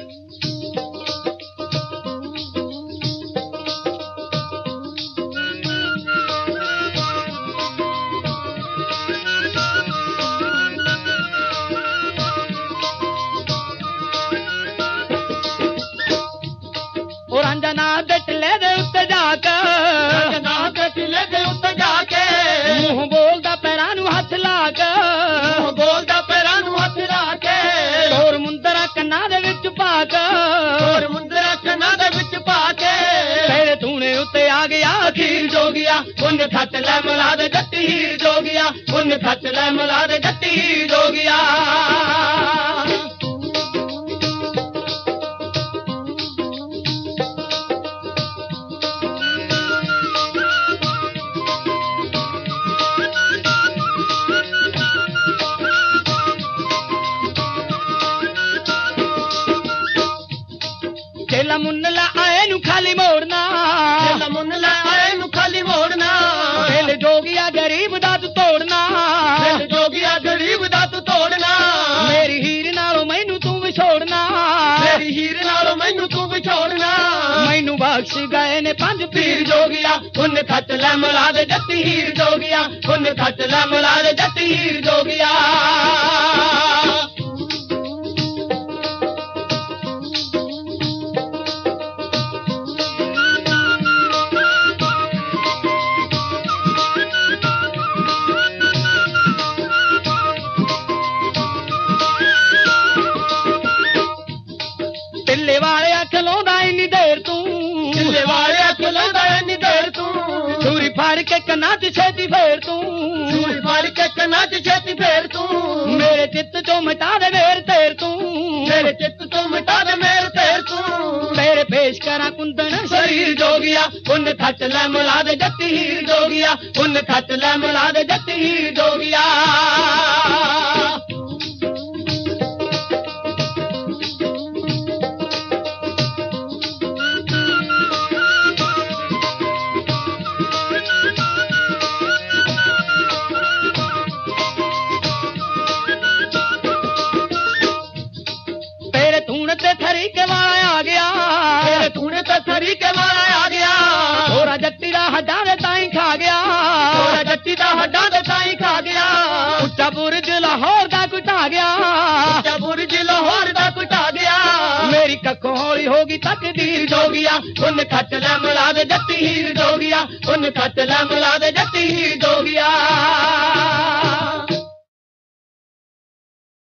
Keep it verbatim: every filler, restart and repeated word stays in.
रांझना दे till दे उत्ते जाके रांझना दे till दे उत्ते जाके मुंह बोलदा पैरां नूं हथ ला के मुंह बोलदा पैरां नूं हथ ला के और मुंदरा कन्ना दे विच पा के और मुंदरा कन्ना दे विच पा के तेरे धूने उत्ते आ गया खीर जोगिया उन खत ले मिला दे जट्टी हीर जोगिया उन खत ले मिला दे जट्टी हीर जोगिया चेला मुन्नला आए नू खाली मोड़ना चेला मुन्नला आए नू खाली मोड़ना दिल जोगिया गरीब दा तू तोड़ना दिल जोगिया गरीब दा तू तोड़ना मेरी हीर नालों मैनू तू विछोड़ना मेरी हीर नालों मैनू तू विछोड़ना मैनू बख्श गए ने पंज पीर जोगिया उन खत लै मिला दे जट्टी हीर जोगिया उन खत लै मिला दे जट्टी हीर जोगिया टिल्ले वाले अख लाउंदा इन्नी देर तू टिल्ले वाले अख लाउंदा इन्नी देर तू छुरी फाड़ के कन्ना च छेती फेर तू छुरी फाड़ के कन्ना च छेती फेर तू मेरे चित्त चो मिटा दे मेर तेर तू मेरे चित्त चो मिटा दे मेर तेर तू तेरे पेश करा कुंदन शरीर जोगिया उन खत लै मिला दे जट्टी हीर जोगिया उन खत लै मिला दे जट्टी हीर जोगिया ते थरी के वाला आ गया तेरे तूने ते थरी के वाला आ गया थोड़ा जट्टी दा हड्डा दे ताई खा गया थोड़ा जट्टी दा हड्डा दे ताई खा गया उच्चा बुर्ज लाहौर दा कुटा गया उच्चा बुर्ज लाहौर दा कुटा गया मेरी कक्खों हौली होगी तकदीर जोगिया उन खत लै मिला दे जट्टी हीर जोगिया उन खत लै मिला दे